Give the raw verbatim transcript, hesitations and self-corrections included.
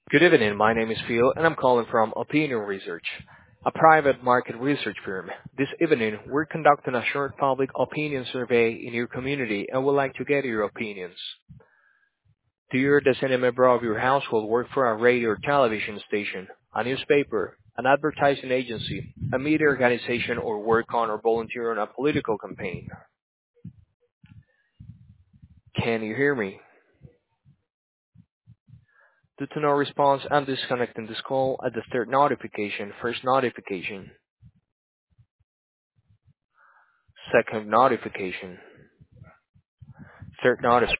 Good evening. My name is Phil, and I'm calling from Opinion Research, a private market research firm. This evening, we're conducting a short public opinion survey in your community and would like to get your opinions. Do you or does any member of your household work for a radio or television station, a newspaper, an advertising agency, a media organization, or work on or volunteer on a political campaign? Can you hear me? Due to no response, I'm disconnecting this call at the third notification, first notification, second notification, third notification.